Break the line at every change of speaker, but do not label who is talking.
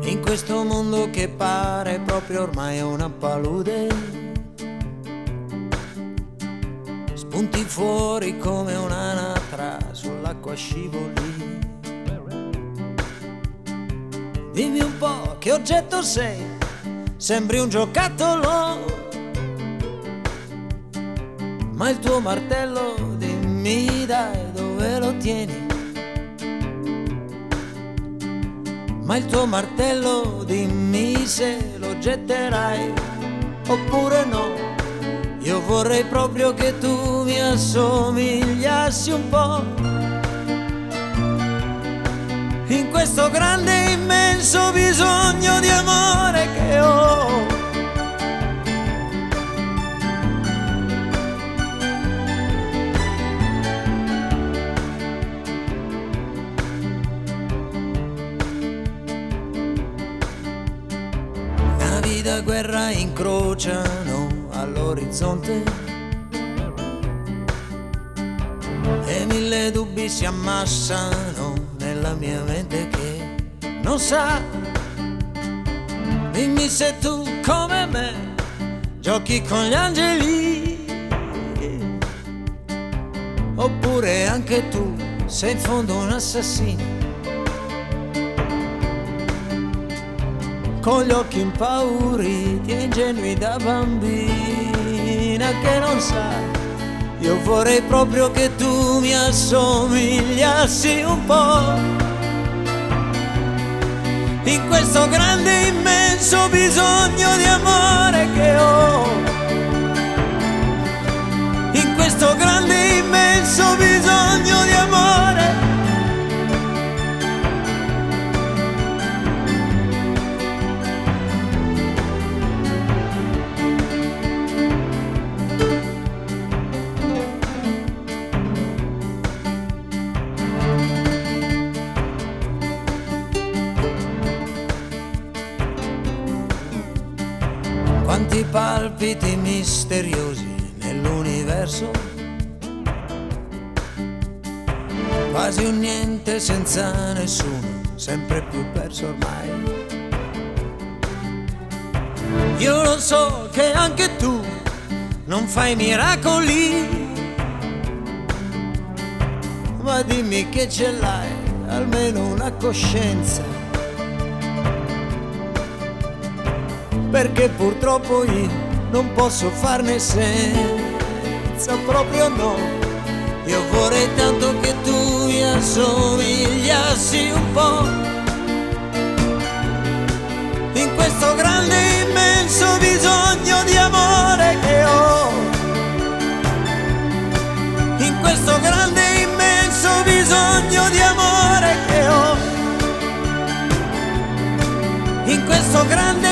in questo mondo che pare proprio ormai una palude. Spunti fuori come un'anatra, sull'acqua scivoli. Dimmi un po' che oggetto sei, sembri un giocattolo. Ma il tuo martello, dimmi dai dove lo tieni. Ma il tuo martello, dimmi se lo getterai oppure no. Io vorrei proprio che tu mi assomigliassi un po', in questo grande immenso bisogno di amore che ho. Navi da guerra incrociano all'orizzonte e mille dubbi si ammassano nella mia mente che non sa. Dimmi se tu come me giochi con gli angeli, oppure anche tu sei in fondo un assassino, con gli occhi impauriti e ingenui da bambina che non sa. Io vorrei proprio che tu mi assomigliassi un po', in questo grande immenso bisogno di amore che ho, in questo grande immenso bisogno di amore. Quanti palpiti misteriosi nell'universo, quasi un niente senza nessuno, sempre più perso ormai. Io lo so che anche tu non fai miracoli, ma dimmi che ce l'hai, almeno una coscienza. Perché purtroppo io non posso farne senza, proprio no. Io vorrei tanto che tu mi assomigliassi un po', in questo grande immenso bisogno di amore che ho, in questo grande immenso bisogno di amore che ho, in questo grande